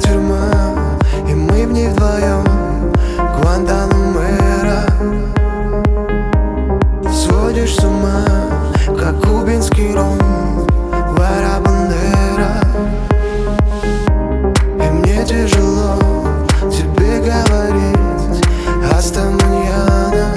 тюрьма, и мы в ней вдвоем. Гуантанамо, сводишь с ума, как кубинский ром. Гуарабандера. И мне тяжело тебе говорить «Аста маньяна».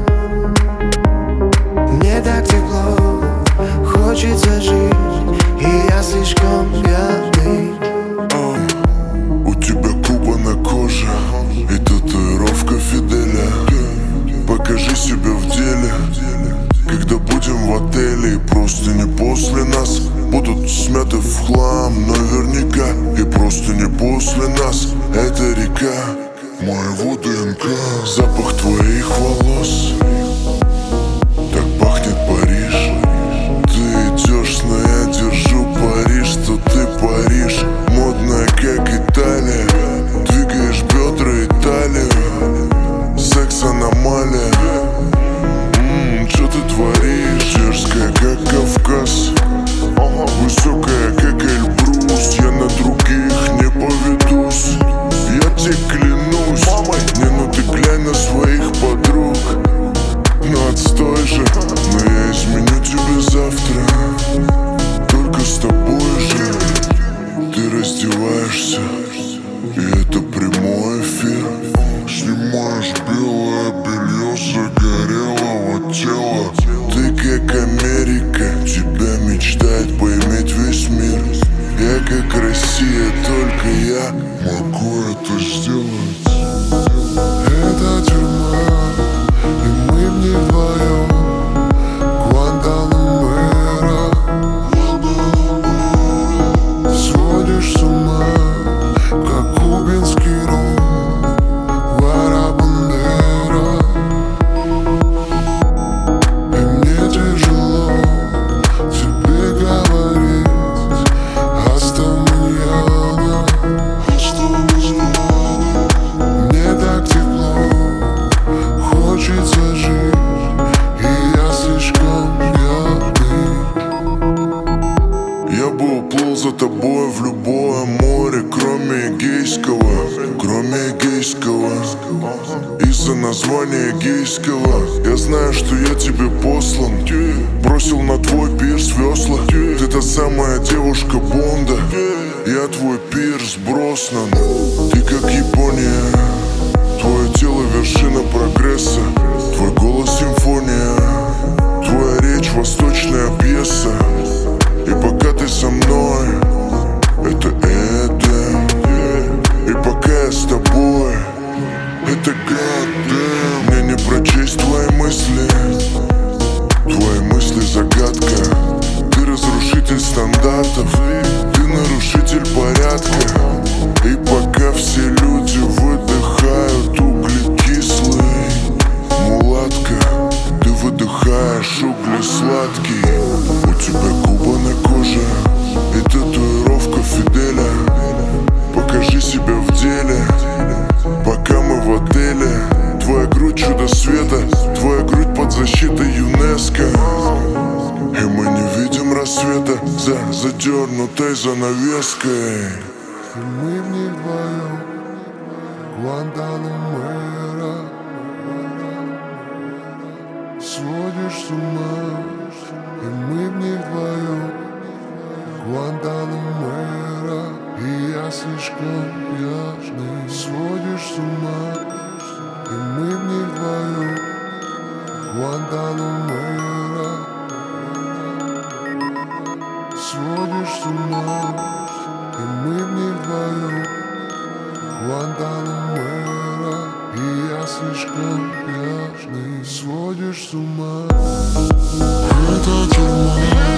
Мне так тепло, хочется жить, и я слишком пьяный. У тебя Куба на коже и татуировка Фиделя. Покажи себя в деле, когда будем в отеле. И просто не после нас будут смяты в хлам наверняка. И просто не после нас эта река моего ДНК. Запах твоих волос, так пахнет Париж. Ты идешь, но я держу пари, что ты Париж. Модная, как Италия, двигаешь бедра и талию. Секс аномалия. Что ты творишь? Дерзкая, как Кавказ, высокая, как Эльбрус. Я на других не поведусь, я тебе клянусь. Не, ну ты глянь на своих подруг. Ну отстой же, но я изменю тебе завтра. Только с тобой же. Ты раздеваешься, и это прямой эфир. Снимаешь белое белье загорелого тела. Ты как Америка, тебя мечтает поиметь весь мир. Я как Россия, только я могу это сделать. Это тюрьма, и мы в ней вдвоем. Гуантанамо, сводишь с ума, как кубинский ром. Гуарабандера. И мне тяжело тебе говорить «Аста маньяна». Мне так тепло, хочется жить, и я слишком пьяный. Я бы уплыл за тобой в любое море, кроме Эгейского, кроме Эгейского. Из-за названия Эгейского я знаю, что я тебе послан. Бросил на твой пирс весла. Ты та самая девушка Бонда, я твой пирс Броснан. Ты как Япония, твое тело вершина прогресса. Твой голос симфония, твоя речь восточная пьеса. И пока ты со мной, это Эдем. И пока я с тобой, это Goddamn. Мне не прочесть твои мысли, твои мысли загадка. Ты разрушитель стандартов, ты нарушитель порядка. И пока все люди выдыхают углекислый, мулатка, ты выдыхаешь угли сладкий. У тебя Куба на коже и татуировка Фиделя. Покажи себя в деле, пока мы в отеле. Твоя грудь чудо света, твоя грудь под защитой ЮНЕСКО. И мы не видим рассвета за задернутой занавеской. И мы в ней вдвоем. Гуантанамо, сводишь с ума, и мы в ней вдвоем. Гуантанамо, и я слишком пьяный. Сводишь с ума, и мы в ней вдвоем. Гуантанамо, сводишь с ума, и мы в ней вдвоем. Гуантанамо, и я слишком пьяный. Сводишь с ума. Это тюрьма.